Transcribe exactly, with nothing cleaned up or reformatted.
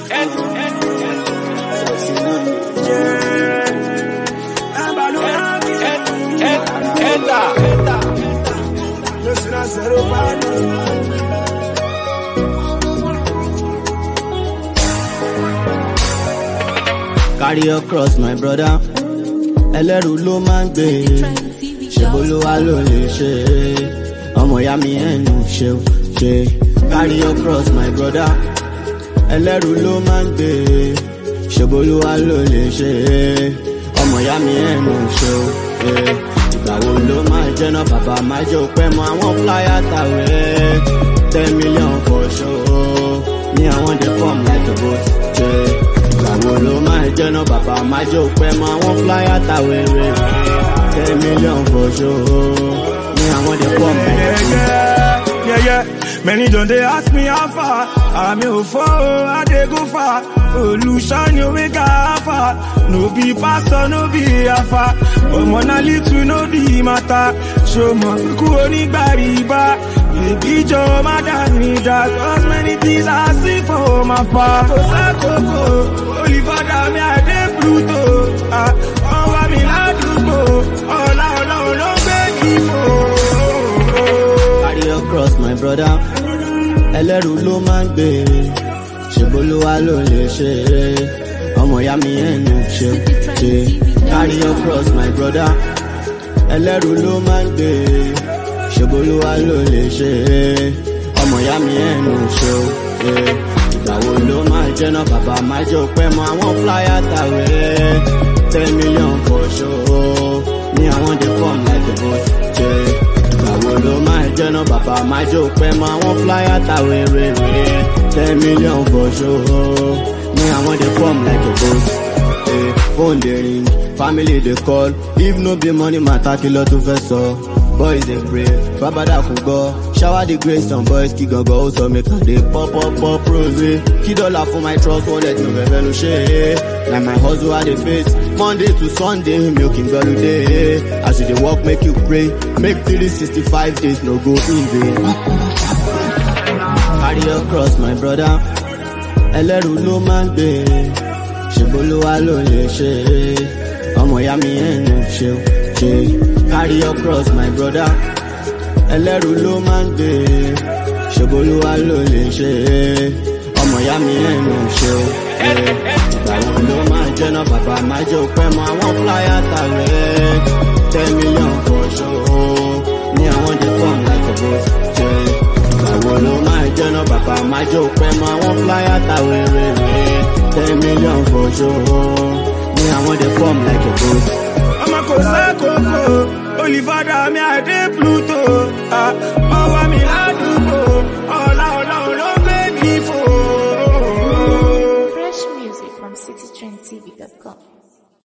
Carry your cross, my brother. Ẹlẹ́rù ló máa ń gbé, ṣèbolúwa ló lè ṣe. Ọmọ ìyá mi ẹnu ṣe ṣe. Carry your cross, my brother. Ẹlẹ́rù ló máa ń gbé, ṣèbolúwa ló lè ṣe. Ọmọ ìyá mi ẹnu ṣe ṣe. Ìgbà wo ló máa jẹ́ náà bàbá máa jẹ́ òpẹ́ mọ́ àwọn flyer tàwé. Ten million for sure. Me I want the form like a boss. Ìgbà wo ló máa jẹ́ náà bàbá máa jẹ́ òpẹ́ mọ́ àwọn flyer tàwé. Ten million for sure. Me I want the form like a boss. Yeah, yeah. Many don't they ask me how far. I'm your foe, I dey go far. Solution you make a far. No be pastor, no be afa. But wanna live to no be matter. Show me kuni bariba. Baby Joe, madam me that. Cause many things I see for my part. Koko, only for that me I dey Pluto. Ah, oh me la dubo. Oh la la no baby for. Carry your cross, my brother. Ẹlẹ́rù ló máa ń gbé, ṣèbolúwa ló lè ṣe. Ọmọ ìyá mi ẹnu ṣe ṣe. Carry your cross, my brother. Ẹlẹ́rù ló máa ń gbé, ṣèbolúwa ló lè ṣe. Ọmọ ìyá mi ẹnu ṣe ṣe. Ìgbà wo ló máa jẹ́ náà bàbá máa jẹ́ òpẹ́ mọ́ àwọn flyer tàwé. Ten million for sure. Me I want the form like a boss. Ìgbà wo ló máa jẹ́ náà bàbá máa jẹ́ òpẹ́ mọ́ àwọn flyer tàwé. Ten million for sure. Me I want the form like a boss. Phone dey ring, family dey call. If no be money matter, kí ló tún fẹ́ sọ. Boys dey pray, bàbá dàkún gbọ́. Shower the grace on boys, kí gangan ó sọ make I dey pop pop pop rose. Kí dọ́là fún my trust wallet, no fẹ́ fẹ́ ló ṣe é. Na my hustle I dey face, Monday to Sunday, mi ò kí n gbọ́lú dé. As you dey work, make you pray. Make three sixty-five days no go in vain. Carry your cross, my brother. Ẹlẹ́rù ló máa ń gbé, ṣèbolúwa ló lè ṣe. Ọmọ ìyá mi ẹnu ṣe ṣe. Carry your cross, my brother. Ẹlẹ́rù ló máa ń gbé, ṣèbolúwa ló lè ṣe. Ọmọ ìyá mi ẹnu ṣe ṣe. Ìgbà wo ló máa jẹ́ náà bàbá máa jẹ́ òpẹ́ mọ́ àwọn flyer tàwé. Ten million for sure. Me I want the form like a boss. Ìgbà wo ló máa jẹ́ náà bàbá máa jẹ́ òpẹ́ mọ́ àwọn flyer tàwé. Ten million for sure. Me I want the form like a boss. I'm a cosa coco, only for that me I dey